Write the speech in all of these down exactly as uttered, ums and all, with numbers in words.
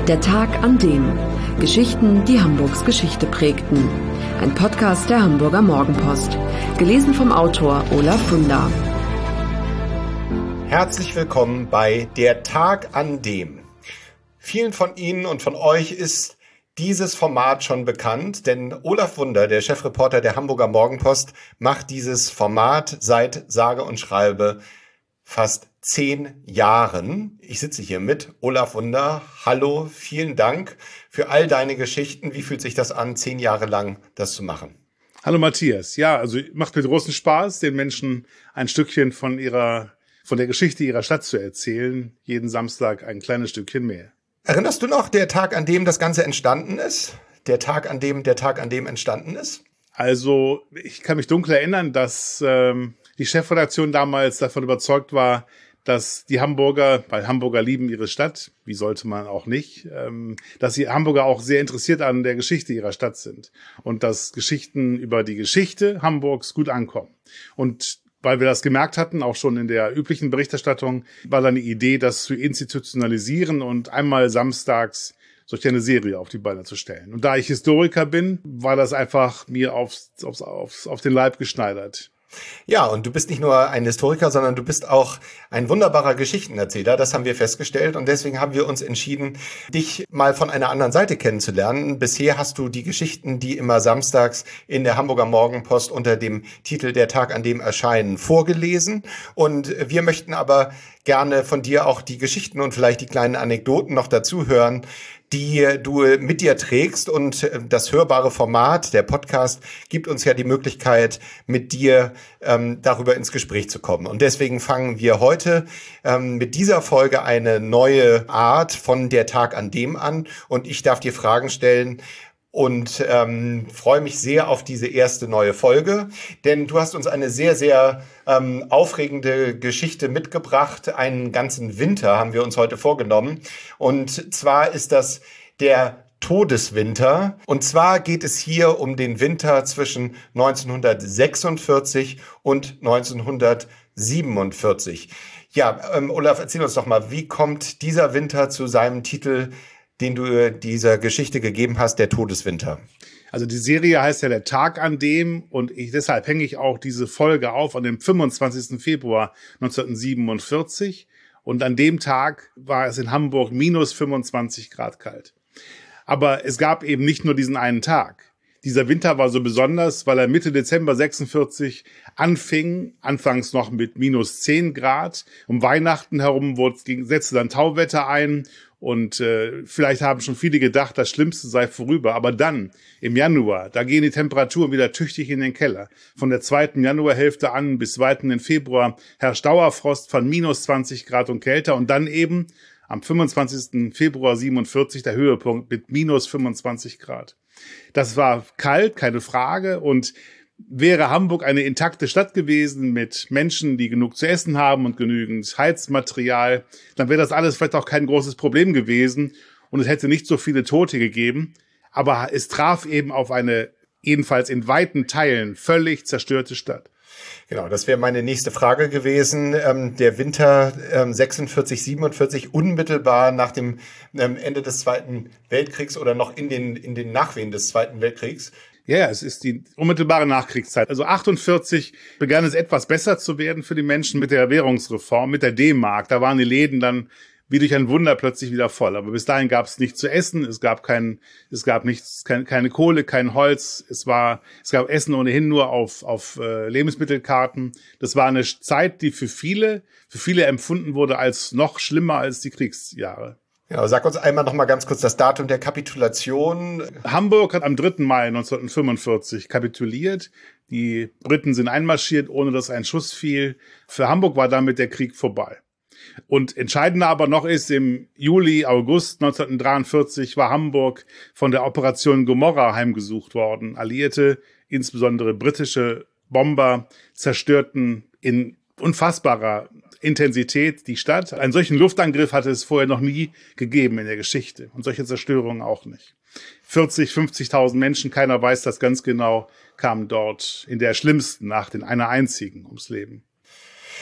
Der Tag an dem. Geschichten, die Hamburgs Geschichte prägten. Ein Podcast der Hamburger Morgenpost. Gelesen vom Autor Olaf Funder. Herzlich willkommen bei Der Tag an dem. Vielen von Ihnen und von euch ist dieses Format schon bekannt, denn Olaf Funder, der Chefreporter der Hamburger Morgenpost, macht dieses Format seit sage und schreibe fast zehn Jahren. Ich sitze hier mit Olaf Funder. Hallo, vielen Dank für all deine Geschichten. Wie fühlt sich das an, zehn Jahre lang das zu machen? Hallo Matthias. Ja, also macht mir großen Spaß, den Menschen ein Stückchen von ihrer, von der Geschichte ihrer Stadt zu erzählen. Jeden Samstag ein kleines Stückchen mehr. Erinnerst du noch der Tag, an dem das Ganze entstanden ist? Der Tag, an dem der Tag, an dem entstanden ist? Also ich kann mich dunkel erinnern, dass ähm, die Chefredaktion damals davon überzeugt war, dass die Hamburger, weil Hamburger lieben ihre Stadt, wie sollte man auch nicht, ähm, dass die Hamburger auch sehr interessiert an der Geschichte ihrer Stadt sind und dass Geschichten über die Geschichte Hamburgs gut ankommen. Und weil wir das gemerkt hatten, auch schon in der üblichen Berichterstattung, war dann die Idee, das zu institutionalisieren und einmal samstags solch eine Serie auf die Beine zu stellen. Und da ich Historiker bin, war das einfach mir aufs, aufs, aufs, auf den Leib geschneidert. Ja, und du bist nicht nur ein Historiker, sondern du bist auch ein wunderbarer Geschichtenerzähler. Das haben wir festgestellt und deswegen haben wir uns entschieden, dich mal von einer anderen Seite kennenzulernen. Bisher hast du die Geschichten, die immer samstags in der Hamburger Morgenpost unter dem Titel Der Tag, an dem erscheinen, vorgelesen. Und wir möchten aber gerne von dir auch die Geschichten und vielleicht die kleinen Anekdoten noch dazu hören, die du mit dir trägst. Und das hörbare Format, der Podcast, gibt uns ja die Möglichkeit, mit dir ähm, darüber ins Gespräch zu kommen. Und deswegen fangen wir heute ähm, mit dieser Folge eine neue Art von Der Tag an dem an. Und ich darf dir Fragen stellen und ähm, freue mich sehr auf diese erste neue Folge, denn du hast uns eine sehr, sehr ähm, aufregende Geschichte mitgebracht. Einen ganzen Winter haben wir uns heute vorgenommen. Und zwar ist das der Todeswinter. Und zwar geht es hier um den Winter zwischen neunzehnhundertsechsundvierzig und neunzehnhundertsiebenundvierzig. Ja, ähm, Olaf, erzähl uns doch mal, wie kommt dieser Winter zu seinem Titel, den du dieser Geschichte gegeben hast, der Todeswinter? Also die Serie heißt ja Der Tag an dem und ich, deshalb hänge ich auch diese Folge auf an dem fünfundzwanzigsten Februar neunzehnhundertsiebenundvierzig und an dem Tag war es in Hamburg minus fünfundzwanzig Grad kalt. Aber es gab eben nicht nur diesen einen Tag. Dieser Winter war so besonders, weil er Mitte Dezember sechsundvierzig anfing, anfangs noch mit minus zehn Grad. Um Weihnachten herum wurde, setzte dann Tauwetter ein. Und äh, vielleicht haben schon viele gedacht, das Schlimmste sei vorüber. Aber dann, im Januar, da gehen die Temperaturen wieder tüchtig in den Keller. Von der zweiten Januarhälfte an bis weit in den Februar herrscht Dauerfrost von minus zwanzig Grad und kälter. Und dann eben am fünfundzwanzigsten Februar siebenundvierzig der Höhepunkt mit minus fünfundzwanzig Grad. Das war kalt, keine Frage. Und wäre Hamburg eine intakte Stadt gewesen mit Menschen, die genug zu essen haben und genügend Heizmaterial, dann wäre das alles vielleicht auch kein großes Problem gewesen und es hätte nicht so viele Tote gegeben. Aber es traf eben auf eine jedenfalls in weiten Teilen völlig zerstörte Stadt. Genau, das wäre meine nächste Frage gewesen. Ähm, der Winter ähm, sechsundvierzig, siebenundvierzig, unmittelbar nach dem ähm, Ende des Zweiten Weltkriegs oder noch in den, in den Nachwehen des Zweiten Weltkriegs. Ja, yeah, es ist die unmittelbare Nachkriegszeit. Also achtundvierzig begann es etwas besser zu werden für die Menschen mit der Währungsreform, mit der D-Mark. Da waren die Läden dann wie durch ein Wunder plötzlich wieder voll. Aber bis dahin gab es nichts zu essen, es gab kein, es gab nichts, kein, keine Kohle, kein Holz. Es war, es gab Essen ohnehin nur auf auf äh, Lebensmittelkarten. Das war eine Zeit, die für viele, für viele empfunden wurde als noch schlimmer als die Kriegsjahre. Genau, sag uns einmal noch mal ganz kurz das Datum der Kapitulation. Hamburg hat am dritten Mai neunzehnhundertfünfundvierzig kapituliert. Die Briten sind einmarschiert, ohne dass ein Schuss fiel. Für Hamburg war damit der Krieg vorbei. Und entscheidender aber noch ist, im Juli, August neunzehnhundertdreiundvierzig war Hamburg von der Operation Gomorrha heimgesucht worden. Alliierte, insbesondere britische Bomber, zerstörten in unfassbarer Intensität die Stadt. Einen solchen Luftangriff hatte es vorher noch nie gegeben in der Geschichte und solche Zerstörungen auch nicht. vierzig, fünfzigtausend Menschen, keiner weiß das ganz genau, kamen dort in der schlimmsten Nacht, in einer einzigen, ums Leben.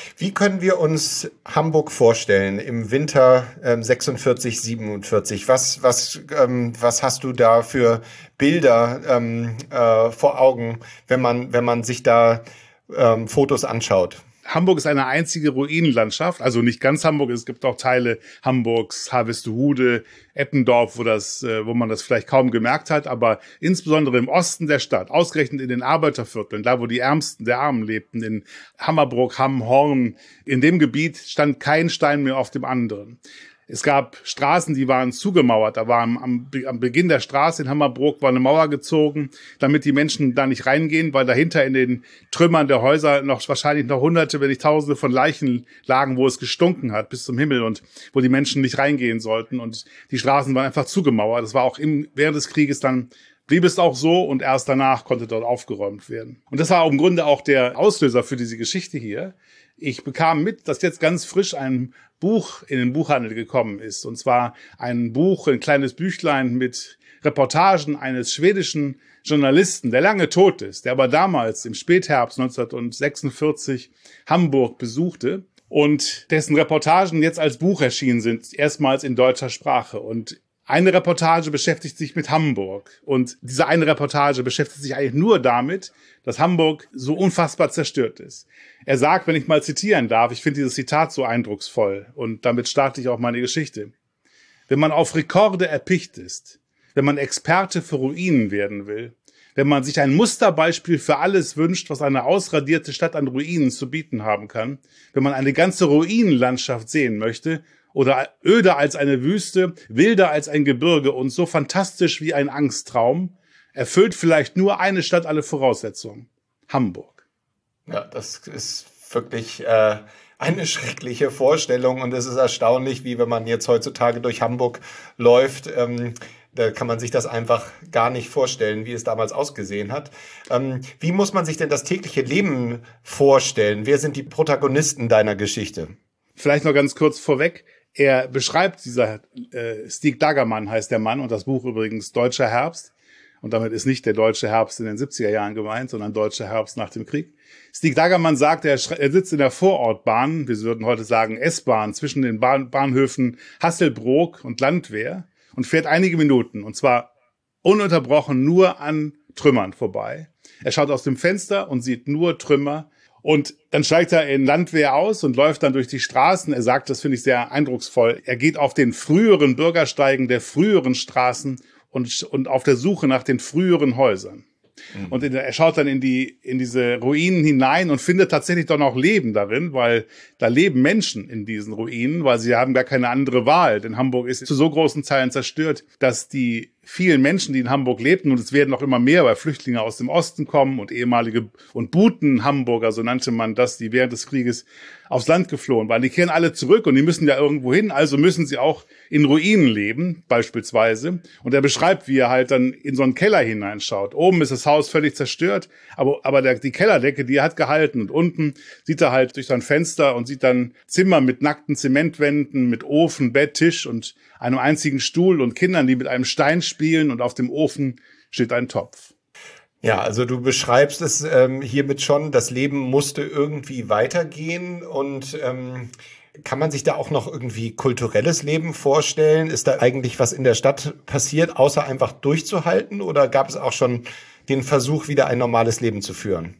Wie können wir uns Hamburg vorstellen im Winter ähm, sechsundvierzig, siebenundvierzig? Was, was, ähm, was hast du da für Bilder ähm, äh, vor Augen, wenn man, wenn man sich da ähm, Fotos anschaut? Hamburg ist eine einzige Ruinenlandschaft, also nicht ganz Hamburg, es gibt auch Teile Hamburgs, Harvestehude, Eppendorf, wo das, wo man das vielleicht kaum gemerkt hat, aber insbesondere im Osten der Stadt, ausgerechnet in den Arbeitervierteln, da wo die Ärmsten der Armen lebten, in Hammerbrook, Hamm, Horn, in dem Gebiet stand kein Stein mehr auf dem anderen. Es gab Straßen, die waren zugemauert. Da war am, am Beginn der Straße in Hammerbrook war eine Mauer gezogen, damit die Menschen da nicht reingehen, weil dahinter in den Trümmern der Häuser noch wahrscheinlich noch Hunderte, wenn nicht Tausende von Leichen lagen, wo es gestunken hat bis zum Himmel und wo die Menschen nicht reingehen sollten. Und die Straßen waren einfach zugemauert. Das war auch im, während des Krieges dann blieb es auch so und erst danach konnte dort aufgeräumt werden. Und das war im Grunde auch der Auslöser für diese Geschichte hier. Ich bekam mit, dass jetzt ganz frisch ein Buch in den Buchhandel gekommen ist. Und zwar ein Buch, ein kleines Büchlein mit Reportagen eines schwedischen Journalisten, der lange tot ist, der aber damals im Spätherbst neunzehnhundertsechsundvierzig Hamburg besuchte und dessen Reportagen jetzt als Buch erschienen sind, erstmals in deutscher Sprache. Und eine Reportage beschäftigt sich mit Hamburg. Und diese eine Reportage beschäftigt sich eigentlich nur damit, dass Hamburg so unfassbar zerstört ist. Er sagt, wenn ich mal zitieren darf, ich finde dieses Zitat so eindrucksvoll und damit starte ich auch meine Geschichte. Wenn man auf Rekorde erpicht ist, wenn man Experte für Ruinen werden will, wenn man sich ein Musterbeispiel für alles wünscht, was eine ausradierte Stadt an Ruinen zu bieten haben kann, wenn man eine ganze Ruinenlandschaft sehen möchte oder öder als eine Wüste, wilder als ein Gebirge und so fantastisch wie ein Angsttraum, erfüllt vielleicht nur eine Stadt alle Voraussetzungen. Hamburg. Ja, das ist wirklich äh, eine schreckliche Vorstellung und es ist erstaunlich, wie wenn man jetzt heutzutage durch Hamburg läuft, ähm, da kann man sich das einfach gar nicht vorstellen, wie es damals ausgesehen hat. Ähm, wie muss man sich denn das tägliche Leben vorstellen? Wer sind die Protagonisten deiner Geschichte? Vielleicht noch ganz kurz vorweg. Er beschreibt, dieser äh, Stieg Dagermann heißt der Mann und das Buch übrigens Deutscher Herbst. Und damit ist nicht der deutsche Herbst in den siebziger Jahren gemeint, sondern deutscher Herbst nach dem Krieg. Stieg Dagermann sagt, er, er sitzt in der Vorortbahn, wir würden heute sagen S-Bahn, zwischen den Bahn, Bahnhöfen Hasselbrook und Landwehr und fährt einige Minuten, und zwar ununterbrochen nur an Trümmern vorbei. Er schaut aus dem Fenster und sieht nur Trümmer. Und dann steigt er in Landwehr aus und läuft dann durch die Straßen. Er sagt, das finde ich sehr eindrucksvoll, er geht auf den früheren Bürgersteigen der früheren Straßen und, und auf der Suche nach den früheren Häusern. Mhm. Und er schaut dann in die, in diese Ruinen hinein und findet tatsächlich doch noch Leben darin, weil da leben Menschen in diesen Ruinen, weil sie haben gar keine andere Wahl. Denn Hamburg ist zu so großen Teilen zerstört, dass die vielen Menschen, die in Hamburg lebten, und es werden noch immer mehr, weil Flüchtlinge aus dem Osten kommen und ehemalige und Buten-Hamburger, so nannte man das, die während des Krieges aufs Land geflohen waren. Die kehren alle zurück und die müssen ja irgendwo hin, also müssen sie auch in Ruinen leben, beispielsweise. Und er beschreibt, wie er halt dann in so einen Keller hineinschaut. Oben ist das Haus völlig zerstört, aber, aber der, die Kellerdecke, die hat gehalten. Und unten sieht er halt durch sein Fenster und sieht dann Zimmer mit nackten Zementwänden, mit Ofen, Bett, Tisch und einem einzigen Stuhl und Kindern, die mit einem Stein spielen, und auf dem Ofen steht ein Topf. Ja, also du beschreibst es ähm, hiermit schon, das Leben musste irgendwie weitergehen und ähm, kann man sich da auch noch irgendwie kulturelles Leben vorstellen? Ist da eigentlich was in der Stadt passiert, außer einfach durchzuhalten, oder gab es auch schon den Versuch, wieder ein normales Leben zu führen?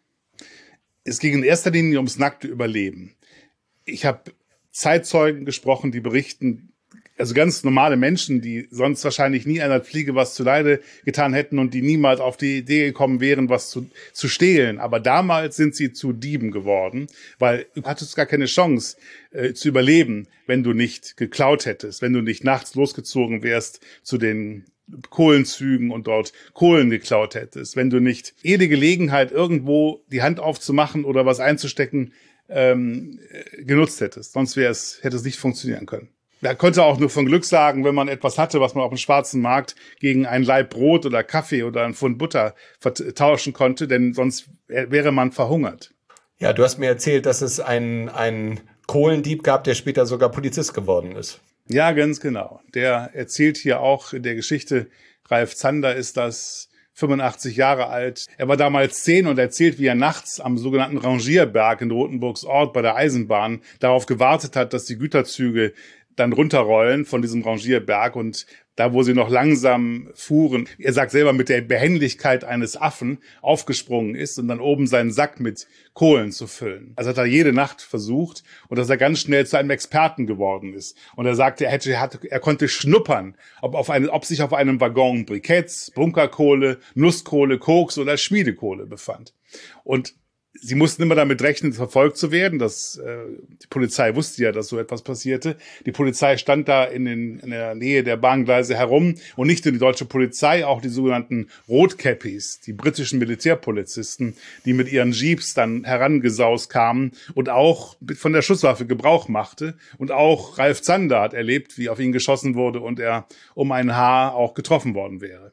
Es ging in erster Linie ums nackte Überleben. Ich habe Zeitzeugen gesprochen, die berichten, also ganz normale Menschen, die sonst wahrscheinlich nie einer Fliege was zuleide getan hätten und die niemals auf die Idee gekommen wären, was zu, zu stehlen. Aber damals sind sie zu Dieben geworden, weil du hattest gar keine Chance äh, zu überleben, wenn du nicht geklaut hättest, wenn du nicht nachts losgezogen wärst zu den Kohlenzügen und dort Kohlen geklaut hättest, wenn du nicht jede Gelegenheit, irgendwo die Hand aufzumachen oder was einzustecken, ähm, genutzt hättest. Sonst wäre es, hätte es nicht funktionieren können. Er konnte auch nur von Glück sagen, wenn man etwas hatte, was man auf dem schwarzen Markt gegen ein Laib Brot oder Kaffee oder ein Pfund Butter tauschen konnte, denn sonst wäre man verhungert. Ja, du hast mir erzählt, dass es einen, einen Kohlendieb gab, der später sogar Polizist geworden ist. Ja, ganz genau. Der erzählt hier auch in der Geschichte, Ralf Zander ist das, fünfundachtzig Jahre alt. Er war damals zehn und erzählt, wie er nachts am sogenannten Rangierberg in Rothenburgs Ort bei der Eisenbahn darauf gewartet hat, dass die Güterzüge dann runterrollen von diesem Rangierberg und da, wo sie noch langsam fuhren, er sagt selber, mit der Behendigkeit eines Affen aufgesprungen ist und dann oben seinen Sack mit Kohlen zu füllen. Also hat er jede Nacht versucht und dass er ganz schnell zu einem Experten geworden ist. Und er sagte, er hätte, er, hatte, er konnte schnuppern, ob, auf eine, ob sich auf einem Waggon Briketts, Bunkerkohle, Nusskohle, Koks oder Schmiedekohle befand. Und sie mussten immer damit rechnen, verfolgt zu werden. Das, äh, die Polizei wusste ja, dass so etwas passierte. Die Polizei stand da in, den, in der Nähe der Bahngleise herum. Und nicht nur die deutsche Polizei, auch die sogenannten Rotkäppis, die britischen Militärpolizisten, die mit ihren Jeeps dann herangesaust kamen und auch von der Schusswaffe Gebrauch machte. Und auch Ralf Zander hat erlebt, wie auf ihn geschossen wurde und er um ein Haar auch getroffen worden wäre.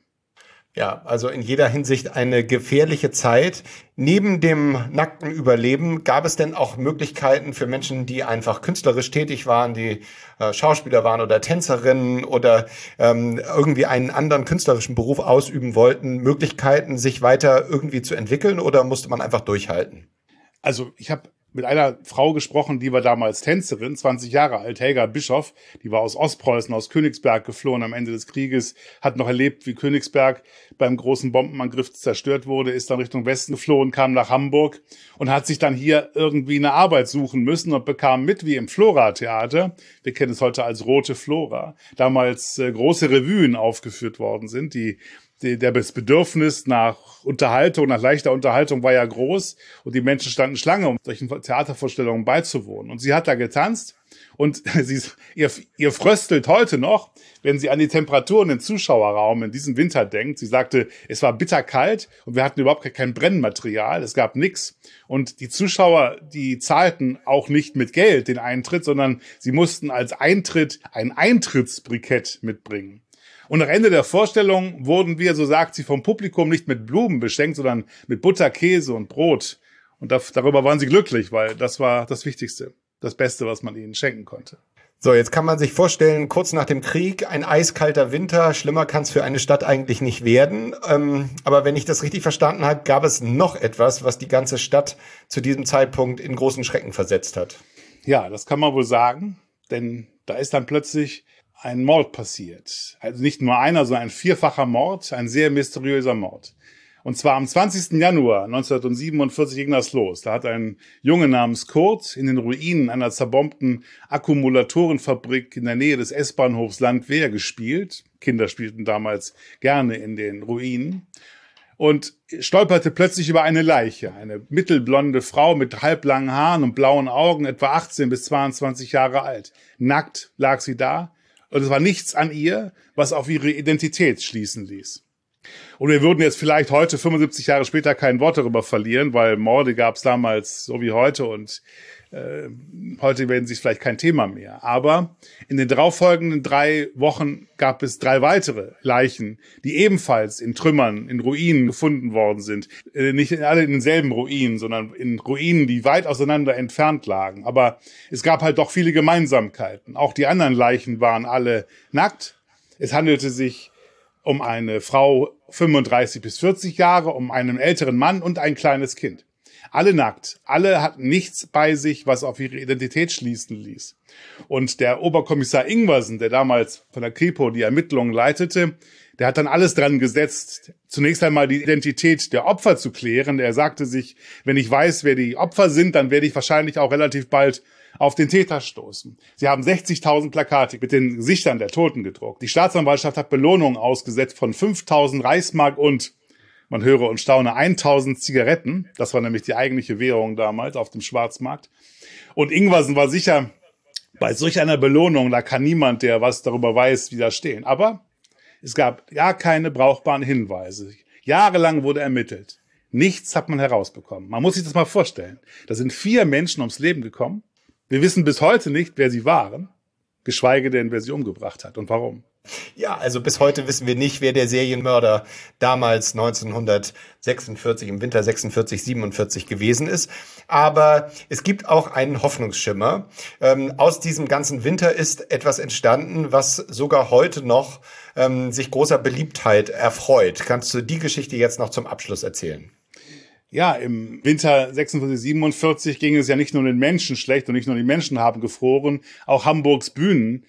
Ja, also in jeder Hinsicht eine gefährliche Zeit. Neben dem nackten Überleben gab es denn auch Möglichkeiten für Menschen, die einfach künstlerisch tätig waren, die äh, Schauspieler waren oder Tänzerinnen oder ähm, irgendwie einen anderen künstlerischen Beruf ausüben wollten, Möglichkeiten, sich weiter irgendwie zu entwickeln oder musste man einfach durchhalten? Also ich habe mit einer Frau gesprochen, die war damals Tänzerin, zwanzig Jahre alt, Helga Bischoff, die war aus Ostpreußen, aus Königsberg geflohen am Ende des Krieges, hat noch erlebt, wie Königsberg beim großen Bombenangriff zerstört wurde, ist dann Richtung Westen geflohen, kam nach Hamburg und hat sich dann hier irgendwie eine Arbeit suchen müssen und bekam mit, wie im Flora-Theater, wir kennen es heute als Rote Flora, damals äh, große Revuen aufgeführt worden sind, die Das Bedürfnis nach Unterhaltung, nach leichter Unterhaltung war ja groß und die Menschen standen Schlange, um solchen Theatervorstellungen beizuwohnen. Und sie hat da getanzt und sie, ihr, ihr fröstelt heute noch, wenn sie an die Temperaturen im Zuschauerraum in diesem Winter denkt. Sie sagte, es war bitterkalt und wir hatten überhaupt kein Brennmaterial, es gab nichts. Und die Zuschauer, die zahlten auch nicht mit Geld den Eintritt, sondern sie mussten als Eintritt ein Eintrittsbrikett mitbringen. Und nach Ende der Vorstellung wurden wir, so sagt sie, vom Publikum nicht mit Blumen beschenkt, sondern mit Butter, Käse und Brot. Und da, darüber waren sie glücklich, weil das war das Wichtigste, das Beste, was man ihnen schenken konnte. So, jetzt kann man sich vorstellen, kurz nach dem Krieg, ein eiskalter Winter, schlimmer kann es für eine Stadt eigentlich nicht werden. Ähm, aber wenn ich das richtig verstanden habe, gab es noch etwas, was die ganze Stadt zu diesem Zeitpunkt in großen Schrecken versetzt hat. Ja, das kann man wohl sagen, denn da ist dann plötzlich ein Mord passiert. Also nicht nur einer, sondern ein vierfacher Mord, ein sehr mysteriöser Mord. Und zwar am zwanzigsten Januar neunzehnhundertsiebenundvierzig ging das los. Da hat ein Junge namens Kurt in den Ruinen einer zerbombten Akkumulatorenfabrik in der Nähe des S-Bahnhofs Landwehr gespielt. Kinder spielten damals gerne in den Ruinen. Und stolperte plötzlich über eine Leiche. Eine mittelblonde Frau mit halblangen Haaren und blauen Augen, etwa achtzehn bis zweiundzwanzig Jahre alt. Nackt lag sie da. Und es war nichts an ihr, was auf ihre Identität schließen ließ. Und wir würden jetzt vielleicht heute, fünfundsiebzig Jahre später, kein Wort darüber verlieren, weil Morde gab es damals so wie heute und äh, heute werden sie vielleicht kein Thema mehr. Aber in den darauffolgenden drei Wochen gab es drei weitere Leichen, die ebenfalls in Trümmern, in Ruinen gefunden worden sind. Äh, nicht alle in denselben Ruinen, sondern in Ruinen, die weit auseinander entfernt lagen. Aber es gab halt doch viele Gemeinsamkeiten. Auch die anderen Leichen waren alle nackt. Es handelte sich um eine Frau fünfunddreißig bis vierzig Jahre, um einen älteren Mann und ein kleines Kind. Alle nackt. Alle hatten nichts bei sich, was auf ihre Identität schließen ließ. Und der Oberkommissar Ingwersen, der damals von der Kripo die Ermittlungen leitete, der hat dann alles dran gesetzt, zunächst einmal die Identität der Opfer zu klären. Er sagte sich, wenn ich weiß, wer die Opfer sind, dann werde ich wahrscheinlich auch relativ bald auf den Täter stoßen. Sie haben sechzigtausend Plakate mit den Gesichtern der Toten gedruckt. Die Staatsanwaltschaft hat Belohnungen ausgesetzt von fünftausend Reichsmark und, man höre und staune, tausend Zigaretten. Das war nämlich die eigentliche Währung damals auf dem Schwarzmarkt. Und Ingwersen war sicher, bei solch einer Belohnung, da kann niemand, der was darüber weiß, widerstehen. Aber es gab ja keine brauchbaren Hinweise. Jahrelang wurde ermittelt. Nichts hat man herausbekommen. Man muss sich das mal vorstellen. Da sind vier Menschen ums Leben gekommen. Wir wissen bis heute nicht, wer sie waren. geschweige denn, wer sie umgebracht hat und warum. Ja, also bis heute wissen wir nicht, wer der Serienmörder damals neunzehnhundertsechsundvierzig, im Winter sechsundvierzig, siebenundvierzig gewesen ist. Aber es gibt auch einen Hoffnungsschimmer. Ähm, aus diesem ganzen Winter ist etwas entstanden, was sogar heute noch ähm, sich großer Beliebtheit erfreut. Kannst du die Geschichte jetzt noch zum Abschluss erzählen? Ja, im Winter sechsundvierzig, siebenundvierzig ging es ja nicht nur den Menschen schlecht und nicht nur die Menschen haben gefroren, auch Hamburgs Bühnen,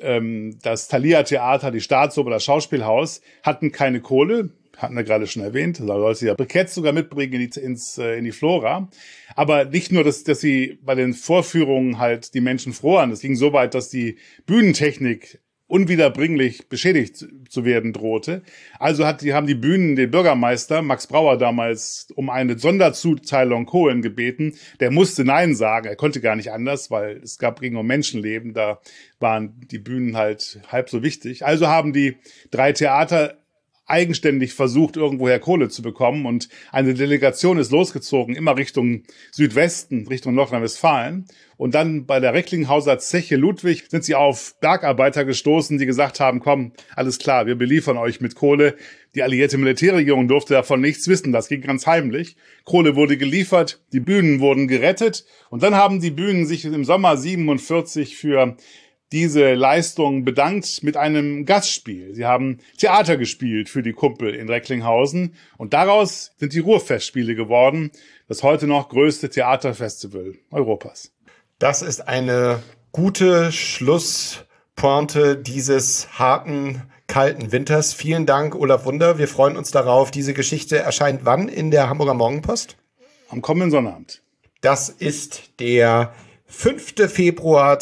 das Thalia-Theater, die Staatsoper, das Schauspielhaus hatten keine Kohle, hatten wir gerade schon erwähnt, da sollte sie ja Briketts sogar mitbringen in die, ins, in die Flora. Aber nicht nur, dass, dass sie bei den Vorführungen halt die Menschen froren, es ging so weit, dass die Bühnentechnik unwiederbringlich beschädigt zu werden drohte. Also hat die, haben die Bühnen den Bürgermeister, Max Brauer damals, um eine Sonderzuteilung Kohlen gebeten. Der musste Nein sagen, er konnte gar nicht anders, weil es gab, ging um Menschenleben, da waren die Bühnen halt halb so wichtig. Also haben die drei Theater eigenständig versucht, irgendwoher Kohle zu bekommen und eine Delegation ist losgezogen, immer Richtung Südwesten, Richtung Nordrhein-Westfalen. Und dann bei der Recklinghauser Zeche Ludwig sind sie auf Bergarbeiter gestoßen, die gesagt haben, komm, alles klar, wir beliefern euch mit Kohle. Die alliierte Militärregierung durfte davon nichts wissen, das ging ganz heimlich. Kohle wurde geliefert, die Bühnen wurden gerettet und dann haben die Bühnen sich im Sommer siebenundvierzig für diese Leistung bedankt mit einem Gastspiel. Sie haben Theater gespielt für die Kumpel in Recklinghausen und daraus sind die Ruhrfestspiele geworden, das heute noch größte Theaterfestival Europas. Das ist eine gute Schlusspointe dieses harten, kalten Winters. Vielen Dank, Olaf Wunder. Wir freuen uns darauf. Diese Geschichte erscheint wann in der Hamburger Morgenpost? Am kommenden Sonnabend. Das ist der fünfter Februar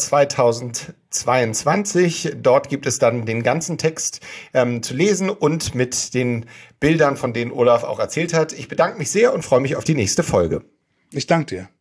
zweitausendzweiundzwanzig. Dort gibt es dann den ganzen Text ähm, zu lesen und mit den Bildern, von denen Olaf auch erzählt hat. Ich bedanke mich sehr und freue mich auf die nächste Folge. Ich danke dir.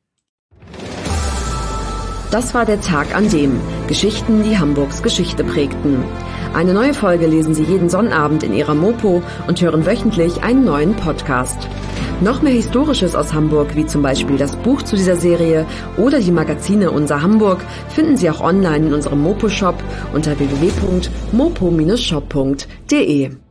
Das war der Tag an dem Geschichten, die Hamburgs Geschichte prägten. Eine neue Folge lesen Sie jeden Sonnabend in Ihrer Mopo und hören wöchentlich einen neuen Podcast. Noch mehr Historisches aus Hamburg, wie zum Beispiel das Buch zu dieser Serie oder die Magazine Unser Hamburg, finden Sie auch online in unserem Mopo-Shop unter w w w punkt mopo Bindestrich shop punkt de.